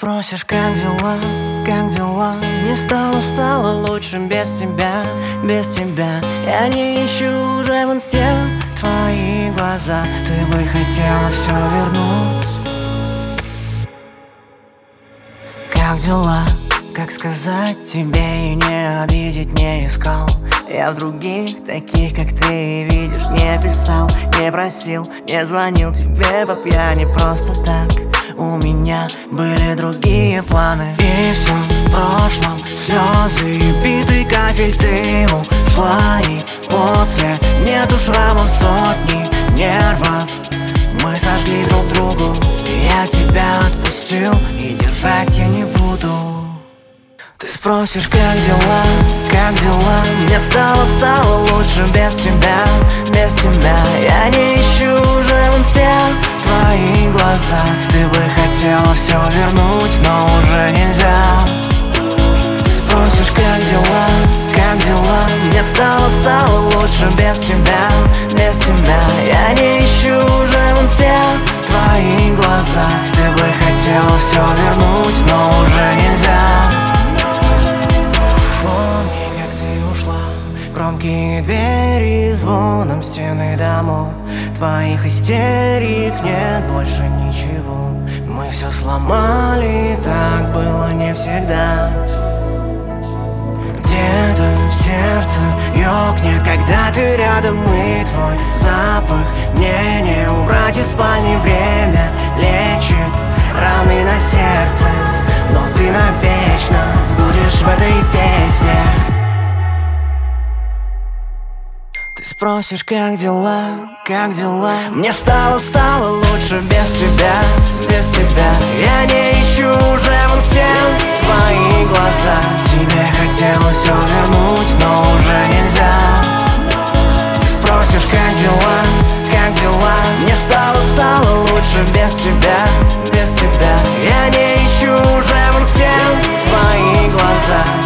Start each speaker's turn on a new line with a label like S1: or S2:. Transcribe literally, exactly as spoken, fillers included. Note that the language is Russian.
S1: спросишь, как дела, как дела? Мне стало, стало лучше без тебя, без тебя. Я не ищу уже в инсте твои глаза. Ты бы хотела все вернуть. Как дела? Как сказать тебе и не обидеть не искал? Я в других, таких как ты, видишь, не писал, не просил, не звонил тебе по пьяни просто так. У меня были другие планы. И все в прошлом, слезы и битый кафель. Ты ушла, и после нету шрамов, сотни нервов. Мы сожгли друг другу, и я тебя отпустил, и держать я не буду. Ты спросишь, как дела, как дела? Мне стало, стало лучше без тебя, без тебя. Я не ищу уже в инсте твои глаза. Ты бы хотела все вернуть, но уже нельзя. Ты спросишь, как дела, как дела? Мне стало, стало лучше без тебя, без тебя. Я не ищу уже в инсте твои глаза. Ты бы хотела все вернуть, но уже нельзя. Громкие двери, звоном стены домов. Твоих истерик нет больше ничего. Мы все сломали, так было не всегда. Где-то в сердце ёкнет, когда ты рядом, и твой запах мне не убрать из спальни. Время лечит раны на сердце, но ты навечно будешь в этой песне. Ты спросишь, как дела, как дела? Мне стало, стало лучше без тебя, без тебя. Я не ищу уже в инсте твои глаза. Тебе хотелось все вернуть, но уже нельзя. Ты спросишь, как дела, как дела? Мне стало, стало лучше без тебя, без тебя. Я не ищу уже в инсте твои глаза.